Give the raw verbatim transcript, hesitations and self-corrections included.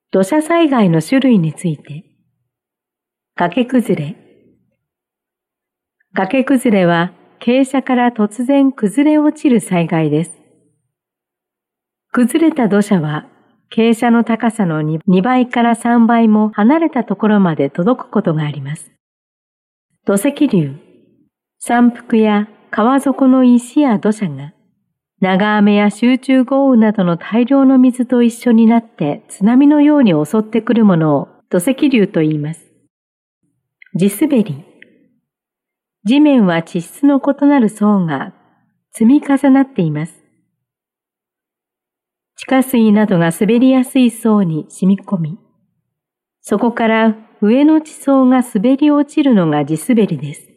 土砂災害の種類について。崖崩れ。崖崩れは傾斜から突然崩れ落ちる災害です。崩れた土砂は傾斜の高さのにばいからさんばいも離れたところまで届くことがあります。土石流。山腹や川底の石や土砂が長雨や集中豪雨などの大量の水と一緒になって津波のように襲ってくるものを土石流と言います。地滑り。地面は地質の異なる層が積み重なっています。地下水などが滑りやすい層に染み込み、そこから上の地層が滑り落ちるのが地滑りです。